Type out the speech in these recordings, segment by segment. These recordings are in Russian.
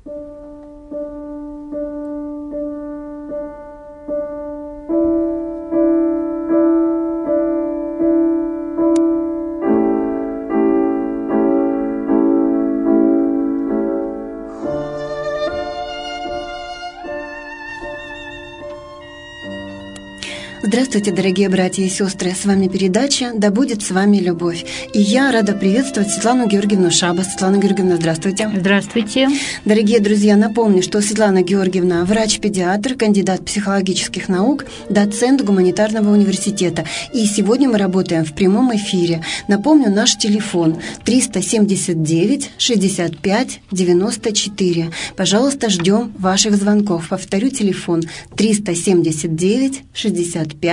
Здравствуйте, дорогие братья и сестры! С вами передача «Да будет с вами любовь». И я рада приветствовать Светлану Георгиевну Шабас. Светлана Георгиевна, здравствуйте. Здравствуйте. Дорогие друзья, напомню, что Светлана Георгиевна – врач-педиатр, кандидат психологических наук, доцент гуманитарного университета. И сегодня мы работаем в прямом эфире. Напомню, наш телефон 379 65 94. Пожалуйста, ждем ваших звонков. Повторю, телефон 379 65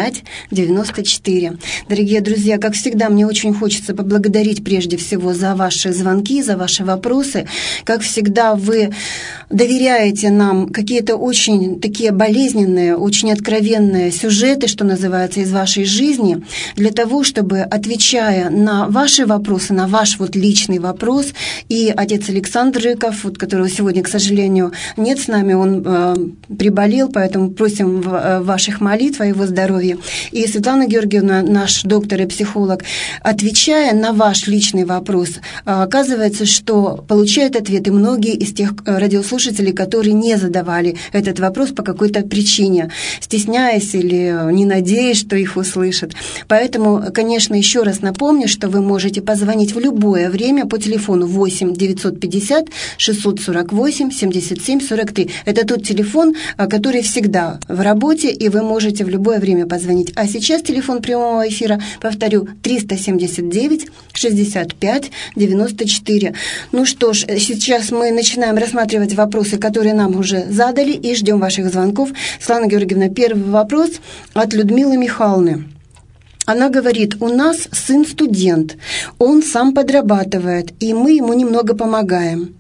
94. Дорогие друзья, как всегда, мне очень хочется поблагодарить прежде всего за ваши звонки, за ваши вопросы. Как всегда, вы доверяете нам какие-то очень такие болезненные, очень откровенные сюжеты, что называется, из вашей жизни, для того, чтобы, отвечая на ваши вопросы, на ваш вот личный вопрос, и отец Александр Рыков, вот, которого сегодня, к сожалению, нет с нами, он приболел, поэтому просим ваших молитв о его здоровье. И Светлана Георгиевна, наш доктор и психолог, отвечая на ваш личный вопрос, оказывается, что получают ответы многие из тех радиослушателей, которые не задавали этот вопрос по какой-то причине, стесняясь или не надеясь, что их услышат. Поэтому, конечно, еще раз напомню, что вы можете позвонить в любое время по телефону 8 950 648 77 43. Это тот телефон, который всегда в работе, и вы можете в любое время позвонить. А сейчас телефон прямого эфира, повторю, 379 65 94. Ну что ж, сейчас мы начинаем рассматривать вопросы, которые нам уже задали, и ждем ваших звонков. Светлана Георгиевна, первый вопрос от Людмилы Михайловны. Она говорит, у нас сын студент, он сам подрабатывает, и мы ему немного помогаем.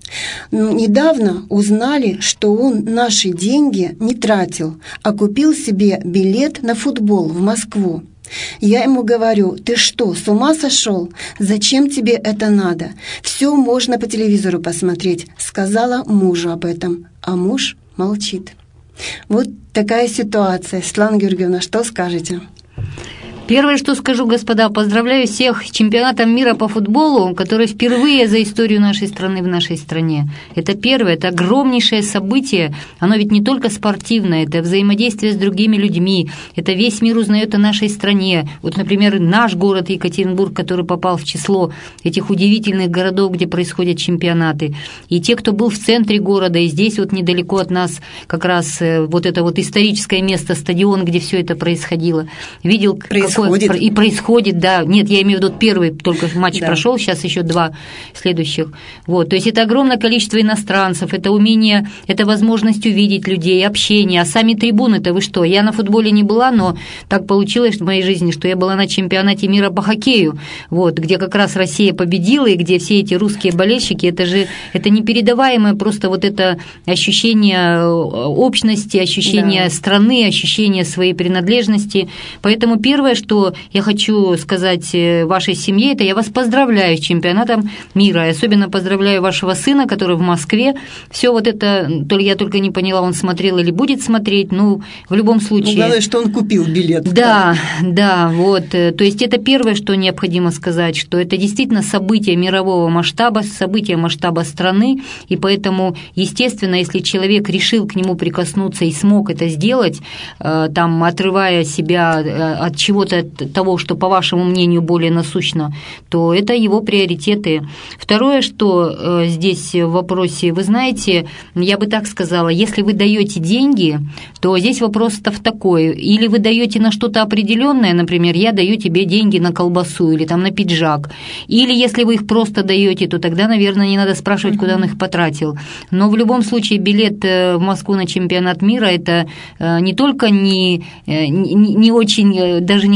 Недавно узнали, что он наши деньги не тратил, а купил себе билет на футбол в Москву. Я ему говорю, ты что, с ума сошел? Зачем тебе это надо? Все можно по телевизору посмотреть. Сказала мужу об этом, а муж молчит. Вот такая ситуация. Светлана Георгиевна, что скажете? Первое, что скажу, господа, поздравляю всех с чемпионатом мира по футболу, который впервые за историю нашей страны в нашей стране. Это первое, это огромнейшее событие. Оно ведь не только спортивное, это взаимодействие с другими людьми, это весь мир узнает о нашей стране. Вот, например, наш город Екатеринбург, который попал в число этих удивительных городов, где происходят чемпионаты. И те, кто был в центре города, и здесь вот недалеко от нас как раз вот это вот историческое место, стадион, где все это происходило, видел, и происходит, да. Нет, я имею в виду первый только матч прошел, сейчас еще два следующих. Вот. То есть это огромное количество иностранцев, это умение, это возможность увидеть людей, общение. А сами трибуны-то вы что? Я на футболе не была, но так получилось в моей жизни, что я была на чемпионате мира по хоккею, вот, где как раз Россия победила, и где все эти русские болельщики, это непередаваемое просто вот это ощущение общности, ощущение страны, ощущение своей принадлежности. Поэтому первое, что я хочу сказать вашей семье, это я вас поздравляю с чемпионатом мира. И особенно поздравляю вашего сына, который в Москве. Все вот это, я только не поняла, он смотрел или будет смотреть, ну, в любом случае. Главное, что он купил билет. Да, вот. То есть это первое, что необходимо сказать, что это действительно событие мирового масштаба, событие масштаба страны, и поэтому, естественно, если человек решил к нему прикоснуться и смог это сделать, там, отрывая себя от чего-то того, что, по вашему мнению, более насущно, то это его приоритеты. Второе, что здесь в вопросе, вы знаете, я бы так сказала, если вы даете деньги, то здесь вопрос-то в такой, или вы даете на что-то определенное, например, я даю тебе деньги на колбасу или там на пиджак, или если вы их просто даете, то тогда, наверное, не надо спрашивать, куда он их потратил. Но в любом случае билет в Москву на чемпионат мира – это не только не очень, даже не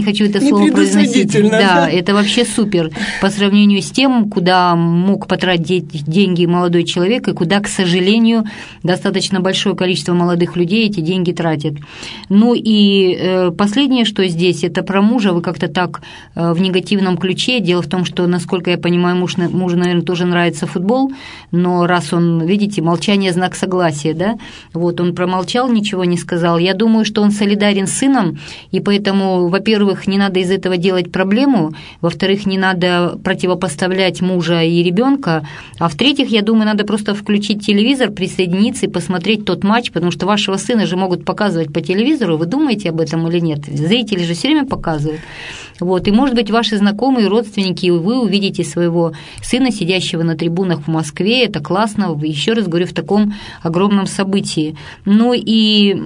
хочу это слово произносить. Да, это вообще супер по сравнению с тем, куда мог потратить деньги молодой человек и куда, к сожалению, достаточно большое количество молодых людей эти деньги тратят. Ну и последнее, что здесь, это про мужа. Вы как-то так в негативном ключе. Дело в том, что, насколько я понимаю, мужу, наверное, тоже нравится футбол, но раз он, видите, молчание – знак согласия, да, вот он промолчал, ничего не сказал. Я думаю, что он солидарен с сыном, и поэтому, во-первых, не надо из этого делать проблему, во-вторых, не надо противопоставлять мужа и ребенка, а в-третьих, я думаю, надо просто включить телевизор, присоединиться и посмотреть тот матч, потому что вашего сына же могут показывать по телевизору, вы думаете об этом или нет? Зрители же все время показывают. Вот, и, может быть, ваши знакомые, родственники, и вы увидите своего сына, сидящего на трибунах в Москве. Это классно, еще раз говорю, в таком огромном событии. Ну и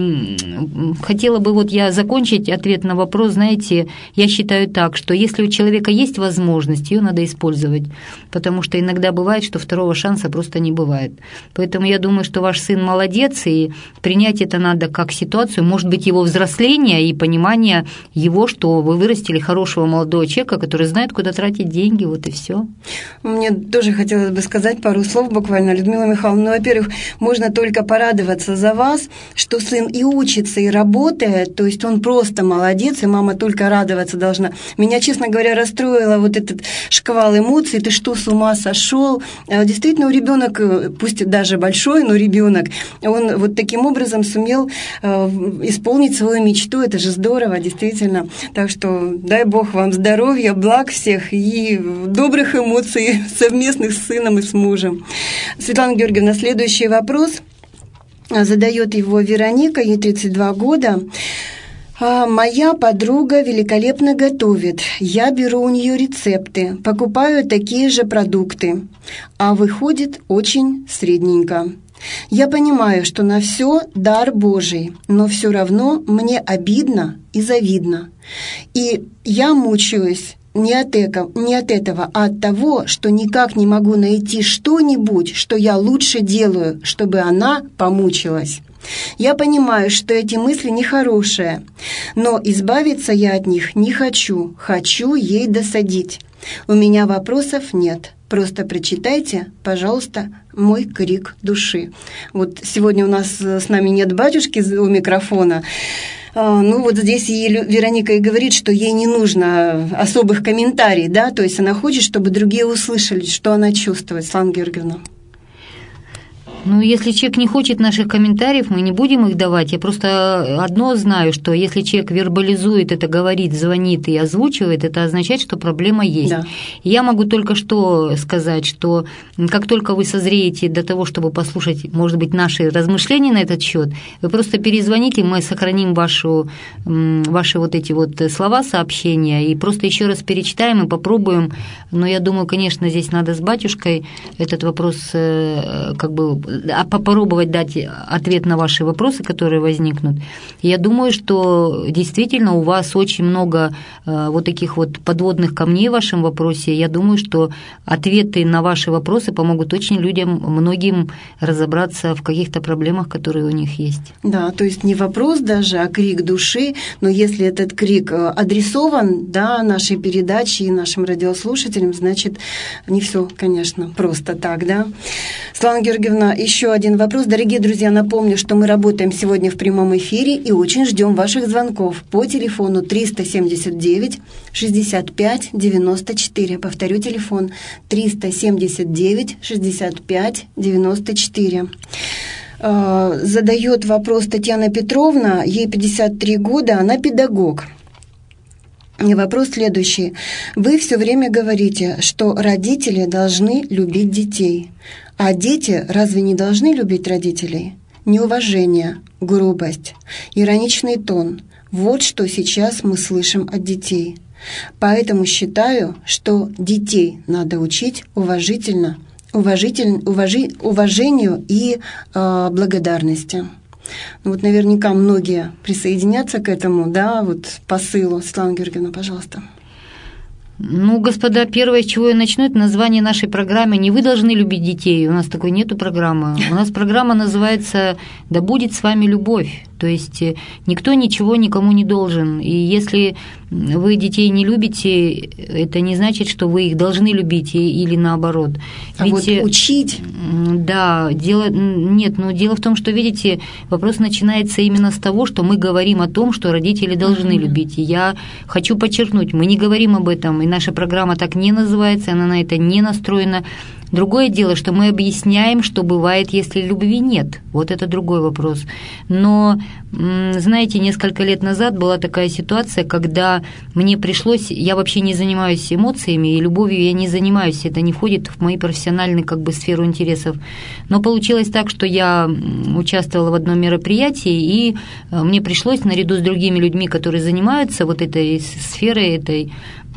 хотела бы вот я закончить ответ на вопрос. Знаете, я считаю так, что если у человека есть возможность, ее надо использовать, потому что иногда бывает, что второго шанса просто не бывает. Поэтому я думаю, что ваш сын молодец, и принять это надо как ситуацию, может быть, его взросление и понимание его, что вы вырастили хорошего молодого человека, который знает, куда тратить деньги, вот и все. Мне тоже хотелось бы сказать пару слов буквально, Людмила Михайловна. Ну, во-первых, можно только порадоваться за вас, что сын и учится, и работает, то есть он просто молодец, и мама только радоваться должна. Меня, честно говоря, расстроило вот этот шквал эмоций, ты что, с ума сошел? Действительно, ребенок, пусть даже большой, но ребенок, он вот таким образом сумел исполнить свою мечту, это же здорово, действительно. Так что дай Бог вам здоровья, благ всех и добрых эмоций совместных с сыном и с мужем. Светлана Георгиевна, следующий вопрос. Задает его Вероника, ей 32 года. Моя подруга великолепно готовит. Я беру у нее рецепты, покупаю такие же продукты, а выходит очень средненько. Я понимаю, что на все дар Божий, но все равно мне обидно и завидно. И я мучаюсь не от этого, а от того, что никак не могу найти что-нибудь, что я лучше делаю, чтобы она помучилась. Я понимаю, что эти мысли нехорошие, но избавиться я от них не хочу, хочу ей досадить. У меня вопросов нет. Просто прочитайте, пожалуйста, мой крик души. Вот сегодня у нас с нами нет батюшки у микрофона. Ну вот здесь и Вероника и говорит, что ей не нужно особых комментариев, да, то есть она хочет, чтобы другие услышали, что она чувствует. Светлана Георгиевна. Ну, если человек не хочет наших комментариев, мы не будем их давать. Я просто одно знаю, что если человек вербализует это, говорит, звонит и озвучивает, это означает, что проблема есть. Да. И я могу только что сказать, что как только вы созреете до того, чтобы послушать, может быть, наши размышления на этот счет, вы просто перезвоните, мы сохраним ваши вот эти вот слова, сообщения, и просто еще раз перечитаем и попробуем. Но я думаю, конечно, здесь надо с батюшкой этот вопрос как бы попробовать дать ответ на ваши вопросы, которые возникнут. Я думаю, что действительно у вас очень много вот таких вот подводных камней в вашем вопросе. Я думаю, что ответы на ваши вопросы помогут очень многим разобраться в каких-то проблемах, которые у них есть. Да, то есть не вопрос даже, а крик души, но если этот крик адресован, да, нашей передаче и нашим радиослушателям, значит, не все, конечно, просто так, да. Светлана Георгиевна, еще один вопрос. Дорогие друзья, напомню, что мы работаем сегодня в прямом эфире и очень ждем ваших звонков по телефону 379 65 94. Повторю телефон 379 65 94. Задает вопрос Татьяна Петровна, ей 53 года, она педагог. И вопрос следующий. Вы все время говорите, что родители должны любить детей. А дети разве не должны любить родителей? Неуважение, грубость, ироничный тон – вот что сейчас мы слышим от детей. Поэтому считаю, что детей надо учить уважению и благодарности. Ну, вот наверняка многие присоединятся к этому, да, вот посылу. Светлана Георгиевна, пожалуйста. Ну, господа, первое, с чего я начну, это название нашей программы. Не вы должны любить детей, у нас такой нету программы. У нас программа называется «Да будет с вами любовь». То есть никто ничего никому не должен. И если вы детей не любите, это не значит, что вы их должны любить или наоборот. А ведь вот учить? Да, дело в том, что, видите, вопрос начинается именно с того, что мы говорим о том, что родители должны любить. И я хочу подчеркнуть, мы не говорим об этом, и наша программа так не называется, она на это не настроена. Другое дело, что мы объясняем, что бывает, если любви нет. Вот это другой вопрос. Но, знаете, несколько лет назад была такая ситуация, когда мне пришлось... Я вообще не занимаюсь эмоциями, и любовью я не занимаюсь. Это не входит в мои профессиональные сферу интересов. Но получилось так, что я участвовала в одном мероприятии, и мне пришлось наряду с другими людьми, которые занимаются вот этой сферой, этой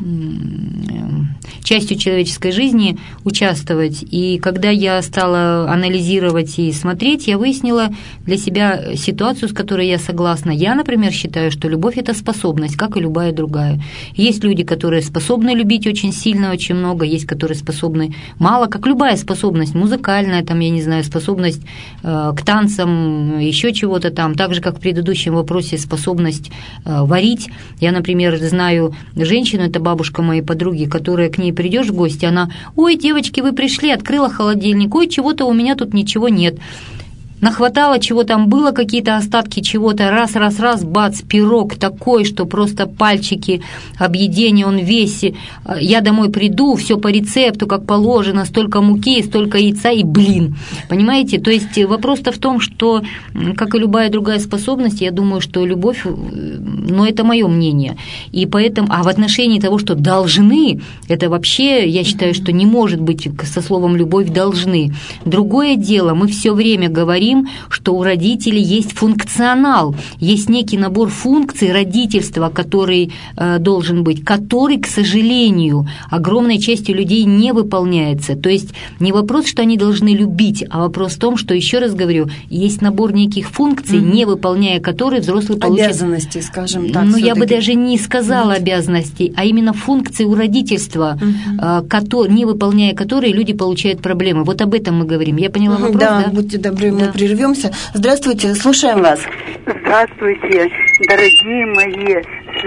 частью человеческой жизни участвовать. И когда я стала анализировать и смотреть, я выяснила для себя ситуацию, с которой я согласна. Я, например, считаю, что любовь – это способность, как и любая другая. Есть люди, которые способны любить очень сильно, очень много, есть, которые способны мало, как любая способность, музыкальная, способность к танцам, еще чего-то там, так же, как в предыдущем вопросе способность варить. Я, например, знаю женщину, это бабушка моей подруги, которая к ней придешь в гости, она: «Ой, девочки, вы пришли», открыла холодильник, «Ой, чего-то у меня тут ничего нет». Нахватала, чего там было, какие-то остатки чего-то, раз, бац, пирог такой, что просто пальчики, объедение, он весь. Я домой приду, все по рецепту, как положено, столько муки, столько яйца и блин. Понимаете? То есть вопрос-то в том, что, как и любая другая способность, я думаю, что любовь, это мое мнение. И поэтому, в отношении того, что должны, это вообще, я считаю, что не может быть со словом «любовь» должны. Другое дело, мы все время говорим, что у родителей есть функционал, есть некий набор функций родительства, который должен быть, который, к сожалению, огромной частью людей не выполняется. То есть не вопрос, что они должны любить, а вопрос в том, что, еще раз говорю, есть набор неких функций, не выполняя которые взрослый получит... Обязанностей, скажем так. Я бы даже не сказала обязанностей, а именно функции у родительства, не выполняя которые люди получают проблемы. Вот об этом мы говорим. Я поняла вопрос, да? Да, будьте добры, мы прервемся. Здравствуйте, слушаем вас. Здравствуйте, дорогие мои,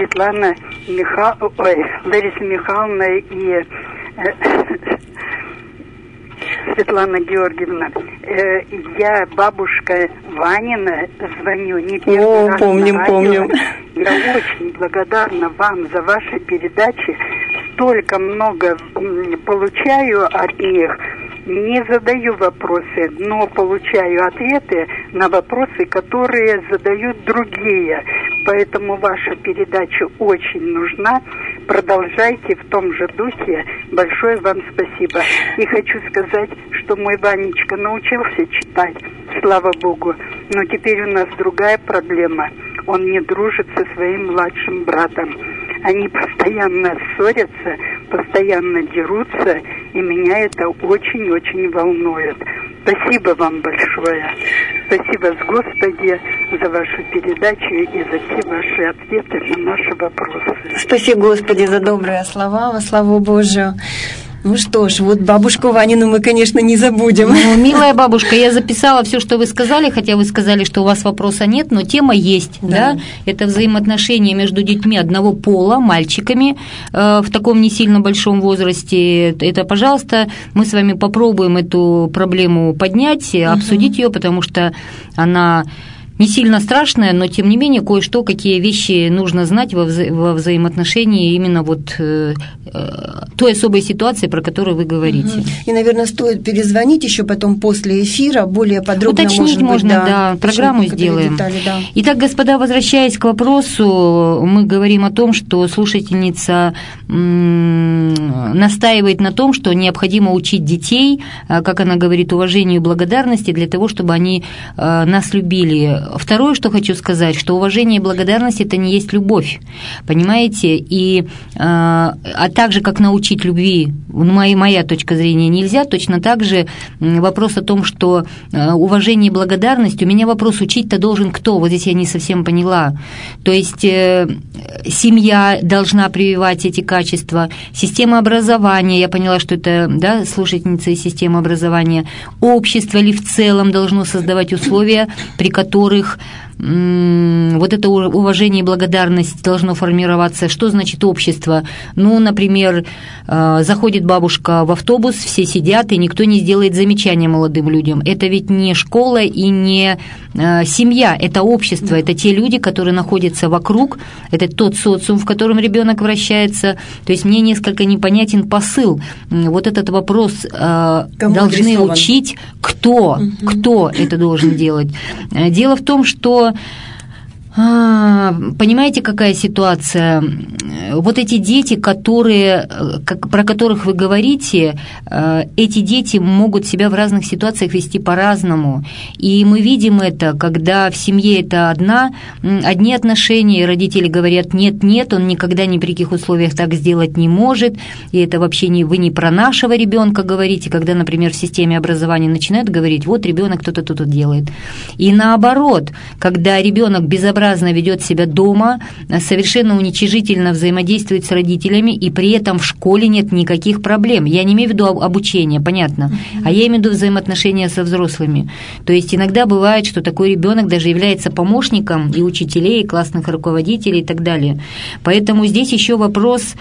Лариса Михайловна и Светлана Георгиевна. Я, бабушка Ванина, звоню не первый раз. Помним. Я очень благодарна вам за ваши передачи. Столько много получаю от них. Не задаю вопросы, но получаю ответы на вопросы, которые задают другие. Поэтому ваша передача очень нужна. Продолжайте в том же духе. Большое вам спасибо. И хочу сказать, что мой Ванечка научился читать, слава Богу. Но теперь у нас другая проблема. Он не дружит со своим младшим братом. Они постоянно ссорятся, постоянно дерутся, и меня это очень-очень волнует. Спасибо вам большое. Спасибо, Господи, за вашу передачу и за все ваши ответы на наши вопросы. Спасибо, Господи, за добрые слова, во славу Божию. Ну что ж, вот бабушку Ванину мы, конечно, не забудем. Милая бабушка, я записала все, что вы сказали, хотя вы сказали, что у вас вопроса нет, но тема есть, да? Это взаимоотношения между детьми одного пола, мальчиками в таком не сильно большом возрасте. Это, пожалуйста, мы с вами попробуем эту проблему поднять, обсудить ее, потому что она не сильно страшная, но тем не менее кое-что, какие вещи нужно знать во взаимоотношении именно той особой ситуации, про которую вы говорите. И, наверное, стоит перезвонить еще потом после эфира, более подробно, уточнить можно, программу сделаем. Детали, да. Итак, господа, возвращаясь к вопросу, мы говорим о том, что слушательница настаивает на том, что необходимо учить детей, как она говорит, уважению и благодарности для того, чтобы они нас любили. Второе, что хочу сказать, что уважение и благодарность – это не есть любовь, понимаете? А так же, как научить любви, моя точка зрения, нельзя, точно так же вопрос о том, что уважение и благодарность, у меня вопрос, учить-то должен кто? Вот здесь я не совсем поняла. То есть семья должна прививать эти качества, система образования, я поняла, что это, да, слушательница из системы образования, общество ли в целом должно создавать условия, при которых вот это уважение и благодарность должно формироваться. Что значит общество? Ну, например, заходит бабушка в автобус, все сидят, и никто не сделает замечания молодым людям. Это ведь не школа и не семья, это общество, это те люди, которые находятся вокруг, это тот социум, в котором ребенок вращается. То есть мне несколько непонятен посыл. Вот этот вопрос должны учить, кто это должен делать. Дело в том, что понимаете, какая ситуация? Вот эти дети, про которых вы говорите, эти дети могут себя в разных ситуациях вести по-разному. И мы видим это, когда в семье это одни отношения, и родители говорят «нет-нет», он никогда ни при каких условиях так сделать не может, и это вообще вы не про нашего ребенка говорите, когда, например, в системе образования начинают говорить «вот ребенок то-то, то-то делает». И наоборот, когда ребенок безобразно ведет себя дома, совершенно уничижительно взаимодействует с родителями, и при этом в школе нет никаких проблем. Я не имею в виду обучение, понятно, а я имею в виду взаимоотношения со взрослыми. То есть иногда бывает, что такой ребенок даже является помощником и учителей, и классных руководителей и так далее. Поэтому здесь еще вопрос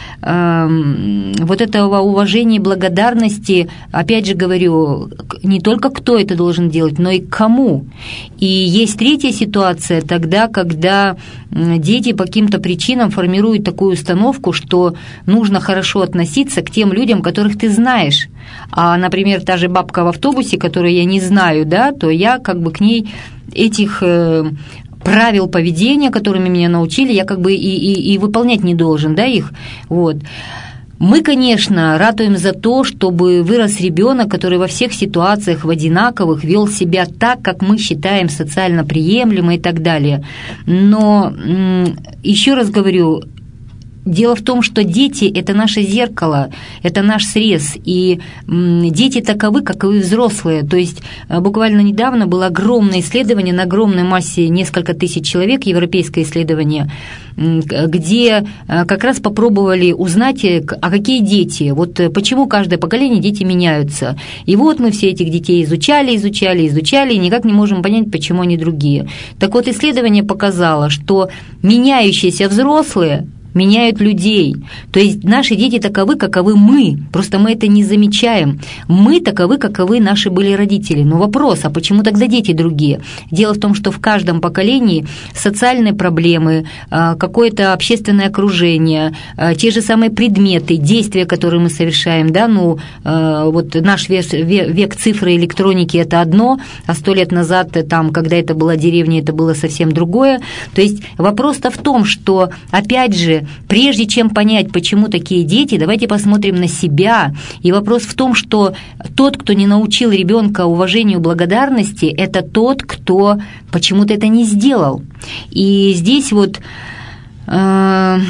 вот этого уважения и благодарности, опять же говорю, не только кто это должен делать, но и кому. И есть третья ситуация тогда, когда дети по каким-то причинам формируют такую установку, что нужно хорошо относиться к тем людям, которых ты знаешь. А, например, та же бабка в автобусе, которую я не знаю, да, то я как бы к ней этих правил поведения, которыми меня научили, я как бы и выполнять не должен, да, их. Вот. Мы, конечно, ратуем за то, чтобы вырос ребенок, который во всех ситуациях в одинаковых вел себя так, как мы считаем социально приемлемо и так далее. Но, еще раз говорю, дело в том, что дети – это наше зеркало, это наш срез, и дети таковы, каковы взрослые. То есть буквально недавно было огромное исследование на огромной массе, несколько тысяч человек, европейское исследование, где как раз попробовали узнать, а какие дети, вот почему каждое поколение дети меняются. И вот мы все этих детей изучали, и никак не можем понять, почему они другие. Так вот, исследование показало, что меняющиеся взрослые меняют людей. То есть наши дети таковы, каковы мы, просто мы это не замечаем. Мы таковы, каковы наши были родители. Но вопрос, а почему тогда дети другие? Дело в том, что в каждом поколении социальные проблемы, какое-то общественное окружение, те же самые предметы, действия, которые мы совершаем, да, вот наш век цифры и электроники – это одно, а 100 лет назад, там, когда это была деревня, это было совсем другое. То есть вопрос-то в том, что, опять же, прежде чем понять, почему такие дети, давайте посмотрим на себя. И вопрос в том, что тот, кто не научил ребенка уважению, благодарности, это тот, кто почему-то это не сделал. И здесь вот, зная,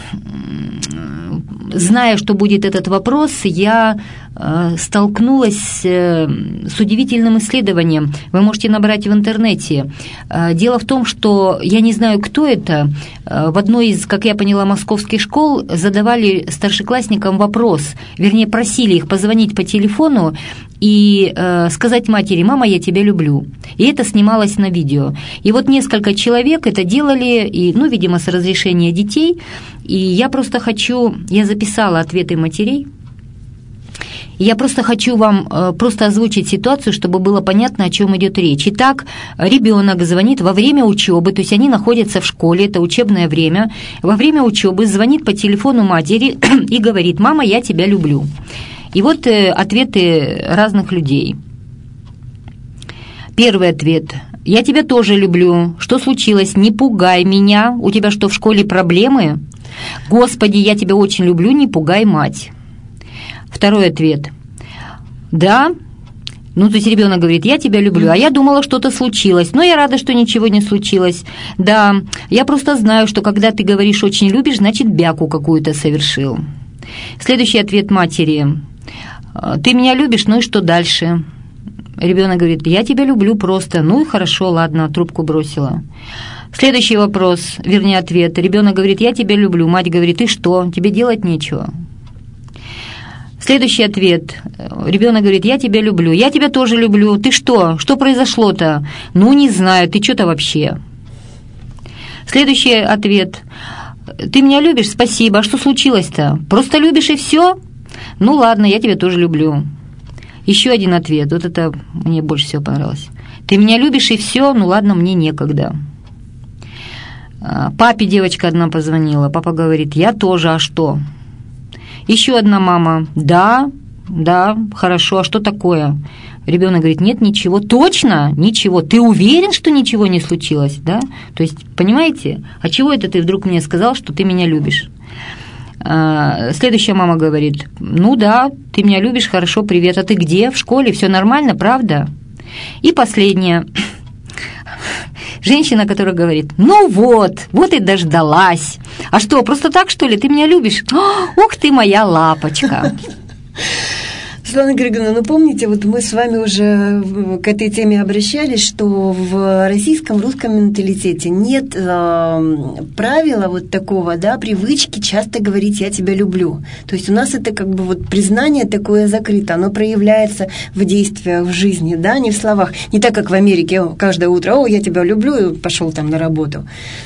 что будет этот вопрос, я столкнулась с удивительным исследованием. Вы можете набрать в интернете. Дело в том, что я не знаю, кто это. В одной из, как я поняла, московских школ задавали старшеклассникам вопрос, вернее, просили их позвонить по телефону и сказать матери: «Мама, я тебя люблю». И это снималось на видео. И вот несколько человек это делали, и, видимо, с разрешения детей. И я записала ответы матерей. Я просто хочу вам просто озвучить ситуацию, чтобы было понятно, о чем идет речь. Итак, ребенок звонит во время учебы, то есть они находятся в школе, это учебное время. Во время учебы звонит по телефону матери и говорит: «Мама, я тебя люблю». И вот ответы разных людей. Первый ответ: «Я тебя тоже люблю. Что случилось? Не пугай меня. У тебя что, в школе проблемы? Господи, я тебя очень люблю, не пугай мать». Второй ответ: «Да». То есть ребенок говорит: «Я тебя люблю, а я думала, что-то случилось, но я рада, что ничего не случилось. Да, я просто знаю, что когда ты говоришь «очень любишь», значит, бяку какую-то совершил». Следующий ответ матери: «Ты меня любишь, и что дальше?» Ребенок говорит: «Я тебя люблю просто». И хорошо, ладно, трубку бросила. Следующий вопрос, ответ. Ребенок говорит: «Я тебя люблю». Мать говорит: «И что? Тебе делать нечего». Следующий ответ. Ребенок говорит: «Я тебя люблю». «Я тебя тоже люблю. Ты что? Что произошло-то?» «Не знаю. Ты что-то вообще?» Следующий ответ. Ты меня любишь? Спасибо. А что случилось-то? Просто любишь и все? Ну ладно, я тебя тоже люблю. Еще один ответ. Вот это мне больше всего понравилось. Ты меня любишь и все? Ну ладно, мне некогда. Папе девочка одна позвонила. Папа говорит, я тоже, а что? Еще одна мама. Да, хорошо, а что такое? Ребенок говорит, нет, ничего. Точно? Ничего. Ты уверен, что ничего не случилось? Да? То есть, понимаете, а чего это ты вдруг мне сказал, что ты меня любишь? Следующая мама говорит, ну да, ты меня любишь, хорошо, привет. А ты где? В школе? Все нормально, правда? И последняя. Женщина, которая говорит, ну вот и дождалась. А что, просто так, что ли, ты меня любишь? Ух ты, моя лапочка. Светлана Георгиевна, ну помните, вот мы с вами уже к этой теме обращались, что в российском, русском менталитете нет правила вот такого, да, привычки часто говорить «я тебя люблю». То есть у нас это как бы вот признание такое закрыто, оно проявляется в действиях, в жизни, да, не в словах. Не так, как в Америке каждое утро «о, я тебя люблю» и пошел там на работу.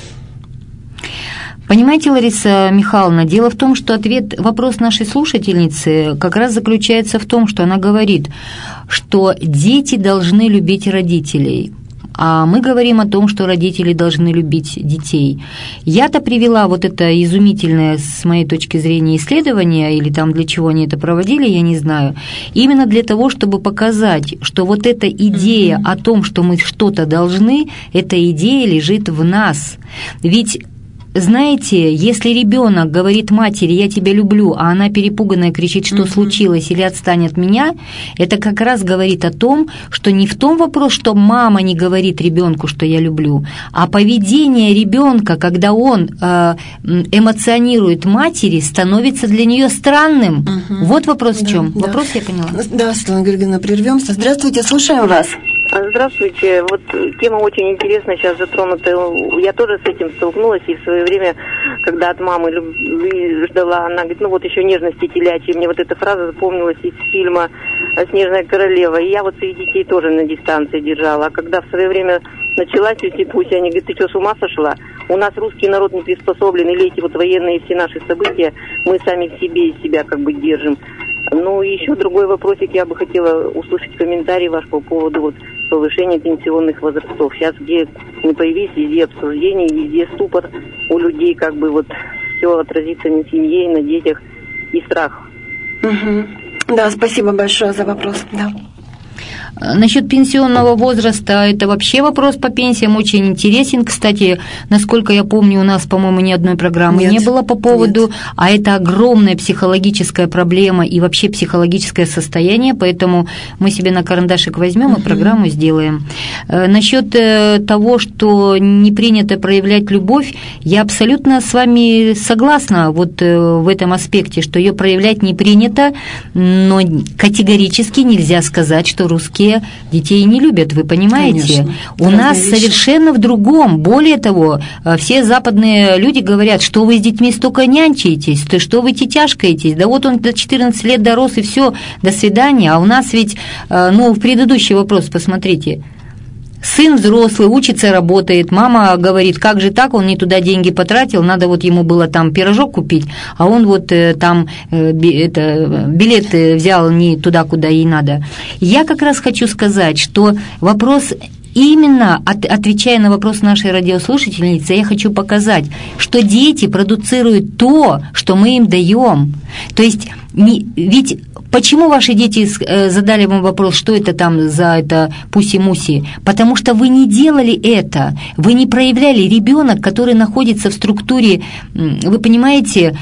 Понимаете, Лариса Михайловна, дело в том, что вопрос нашей слушательницы как раз заключается в том, что она говорит, что дети должны любить родителей, а мы говорим о том, что родители должны любить детей. Я-то привела вот это изумительное, с моей точки зрения, исследование, или там для чего они это проводили, я не знаю, именно для того, чтобы показать, что вот эта идея о том, что мы что-то должны, эта идея лежит в нас. Ведь знаете, если ребенок говорит матери «я тебя люблю», а она перепуганная кричит, что случилось, или «отстань от меня», это как раз говорит о том, что не в том вопрос, что мама не говорит ребенку, что «я люблю», а поведение ребенка, когда он эмоционирует матери, становится для нее странным. Вот вопрос в чем. Да. Вопрос я поняла. Да, Светлана Георгиевна, прервемся. Здравствуйте, слушаем вас. Здравствуйте. Вот тема очень интересная сейчас затронута. Я тоже с этим столкнулась, и в свое время, когда от мамы ждала, она говорит, ну вот еще нежности телячьи. Мне вот эта фраза запомнилась из фильма «Снежная королева». И я вот своих детей тоже на дистанции держала. А когда в свое время началась Витипуся, они говорят, ты что, с ума сошла? У нас русский народ не приспособлен, или эти вот военные все наши события мы сами в себе и себя как бы держим. Ну, и еще другой вопросик, я бы хотела услышать комментарий ваш по поводу вот повышения пенсионных возрастов. Сейчас где не появились, везде обсуждения, везде ступор у людей, как бы вот все отразится на семье, на детях и страх. Да, спасибо большое за вопрос. Да. Насчет пенсионного возраста, это вообще вопрос по пенсиям очень интересен. Кстати, насколько я помню, у нас, по-моему, ни одной программы не было по поводу, а это огромная психологическая проблема и вообще психологическое состояние, поэтому мы себе на карандашик возьмем и программу сделаем. Насчет того, что не принято проявлять любовь, я абсолютно с вами согласна вот в этом аспекте, что ее проявлять не принято, но категорически нельзя сказать, что русские детей не любят, вы понимаете? Конечно. У нас совершенно в другом. Более того, все западные люди говорят, что вы с детьми столько нянчаетесь, что вы тетяшкаетесь, да вот он до 14 лет дорос и все, до свидания. А у нас ведь, в предыдущий вопрос посмотрите, сын взрослый, учится, работает, мама говорит, как же так, он не туда деньги потратил, надо вот ему было там пирожок купить, а он вот там билет взял не туда, куда ей надо. Я как раз хочу сказать, что вопрос... Именно отвечая на вопрос нашей радиослушательницы, я хочу показать, что дети продуцируют то, что мы им даем. То есть, ведь почему ваши дети задали вам вопрос, что это там за это пуси-муси? Потому что вы не делали это, вы не проявляли. Ребенок, который находится в структуре, вы понимаете,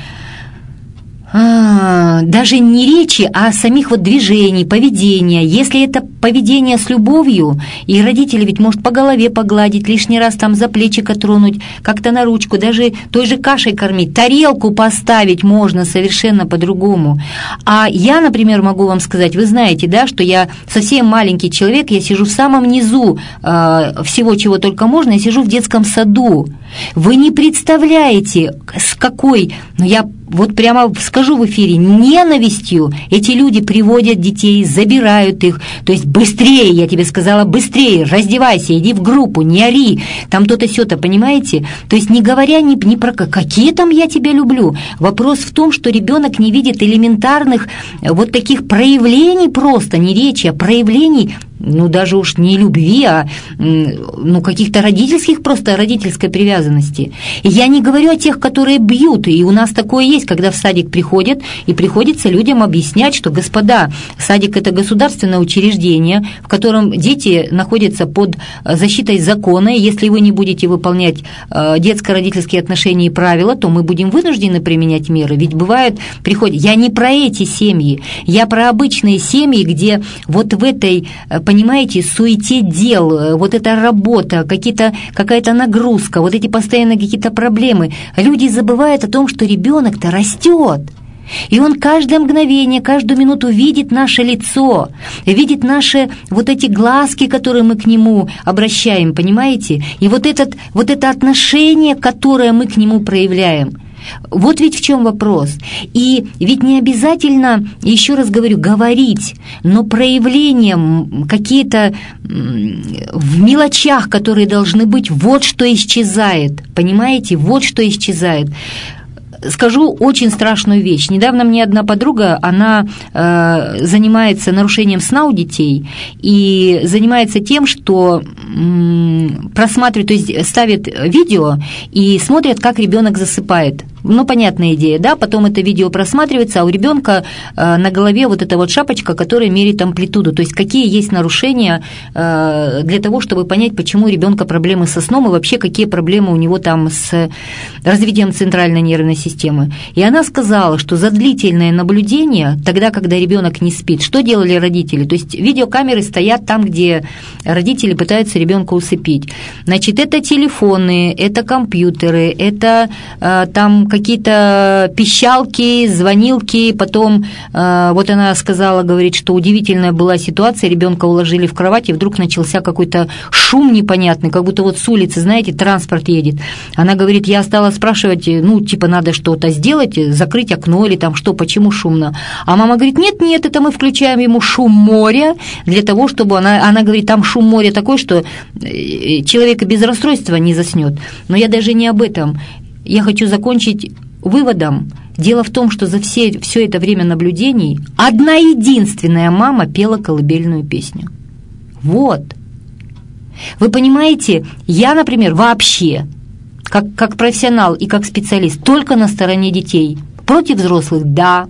даже не речи, а самих вот движений, поведения. Если это поведение с любовью, и родители ведь может по голове погладить, лишний раз там за плечико тронуть, как-то на ручку, даже той же кашей кормить, тарелку поставить можно совершенно по-другому. А я, например, могу вам сказать, вы знаете, да, что я совсем маленький человек, я сижу в самом низу всего, чего только можно, я сижу в детском саду. Вы не представляете, с какой, я вот прямо скажу в эфире, ненавистью эти люди приводят детей, забирают их. То есть быстрее, я тебе сказала, быстрее, раздевайся, иди в группу, не ори, там то-то сё-то, понимаете? То есть не говоря ни про какие там я тебя люблю. Вопрос в том, что ребенок не видит элементарных вот таких проявлений просто, не речи, а проявлений, даже уж не любви, а каких-то родительских, просто родительской привязанности. И я не говорю о тех, которые бьют, и у нас такое есть, когда в садик приходят, и приходится людям объяснять, что, господа, садик – это государственное учреждение, в котором дети находятся под защитой закона, и если вы не будете выполнять детско-родительские отношения и правила, то мы будем вынуждены применять меры, ведь бывает, приходят… Я не про эти семьи, я про обычные семьи, где вот в этой, понимаете, суете дел, вот эта работа, какая-то нагрузка, вот эти постоянно какие-то проблемы, люди забывают о том, что ребенок-то растет. И он каждое мгновение, каждую минуту видит наше лицо, видит наши вот эти глазки, которые мы к нему обращаем, понимаете? И вот это отношение, которое мы к нему проявляем. Вот ведь в чем вопрос. И ведь не обязательно, еще раз говорю, говорить, но проявлением какие-то в мелочах, которые должны быть, вот что исчезает. Понимаете? Вот что исчезает. Скажу очень страшную вещь. Недавно мне одна подруга, она занимается нарушением сна у детей и занимается тем, что просматривает, то есть ставит видео и смотрит, как ребенок засыпает. Понятная идея, да, потом это видео просматривается, а у ребенка на голове вот эта вот шапочка, которая меряет амплитуду, то есть какие есть нарушения для того, чтобы понять, почему у ребенка проблемы со сном и вообще какие проблемы у него там с развитием центральной нервной системы. И она сказала, что за длительное наблюдение, тогда, когда ребенок не спит, что делали родители? То есть видеокамеры стоят там, где родители пытаются ребенка усыпить. Значит, это телефоны, это компьютеры, это там какие-то пищалки, звонилки, потом вот она сказала, говорит, что удивительная была ситуация, ребенка уложили в кровать, и вдруг начался какой-то шум непонятный, как будто вот с улицы, знаете, транспорт едет. Она говорит, я стала спрашивать, надо что-то сделать, закрыть окно или там что, почему шумно? А мама говорит, нет, это мы включаем ему шум моря для того, чтобы она говорит, там шум моря такой, что человек без расстройства не заснет. Но я даже не об этом. Я хочу закончить выводом. Дело в том, что за все это время наблюдений одна единственная мама пела колыбельную песню. Вот. Вы понимаете, я, например, вообще, как профессионал и как специалист, только на стороне детей. Против взрослых – да.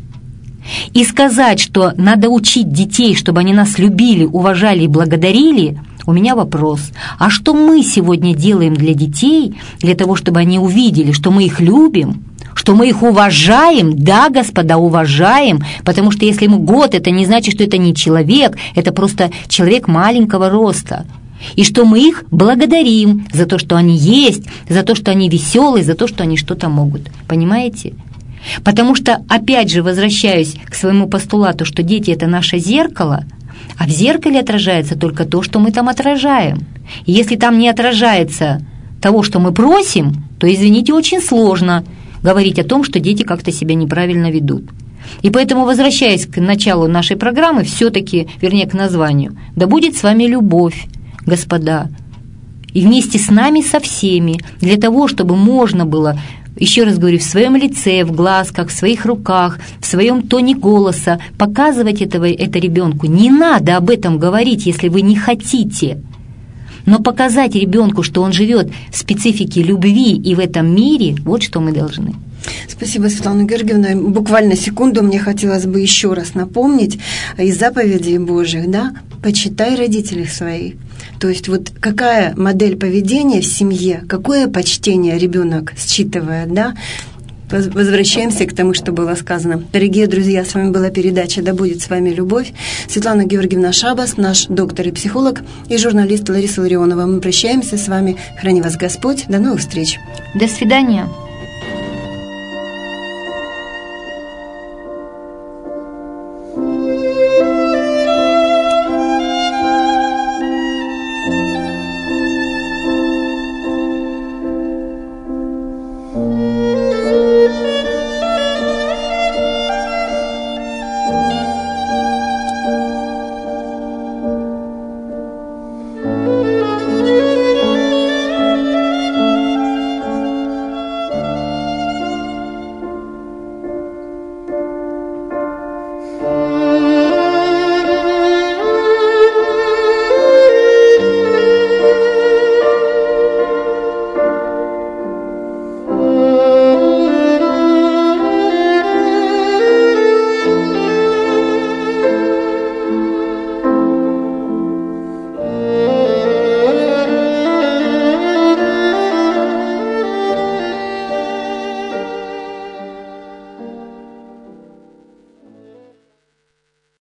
И сказать, что надо учить детей, чтобы они нас любили, уважали и благодарили – у меня вопрос, а что мы сегодня делаем для детей, для того, чтобы они увидели, что мы их любим, что мы их уважаем? Да, господа, уважаем, потому что если ему год, это не значит, что это не человек, это просто человек маленького роста. И что мы их благодарим за то, что они есть, за то, что они веселые, за то, что они что-то могут. Понимаете? Потому что, опять же, возвращаюсь к своему постулату, что дети – это наше зеркало, а в зеркале отражается только то, что мы там отражаем. И если там не отражается того, что мы просим, то, извините, очень сложно говорить о том, что дети как-то себя неправильно ведут. И поэтому, возвращаясь к началу нашей программы, все-таки, вернее, к названию, да будет с вами любовь, господа, и вместе с нами со всеми, для того, чтобы можно было, еще раз говорю, в своем лице, в глазках, в своих руках, в своем тоне голоса показывать это ребенку. Не надо об этом говорить, если вы не хотите. Но показать ребенку, что он живет в специфике любви и в этом мире, вот что мы должны. Спасибо, Светлана Георгиевна. Буквально секунду мне хотелось бы еще раз напомнить из заповедей Божьих, да, почитай родителей своих. То есть вот какая модель поведения в семье, какое почтение ребенок считывает, да? Возвращаемся к тому, что было сказано. Дорогие друзья, с вами была передача «Да будет с вами любовь». Светлана Георгиевна Шабас, наш доктор и психолог, и журналист Лариса Ларионова. Мы прощаемся с вами. Храни вас Господь. До новых встреч. До свидания.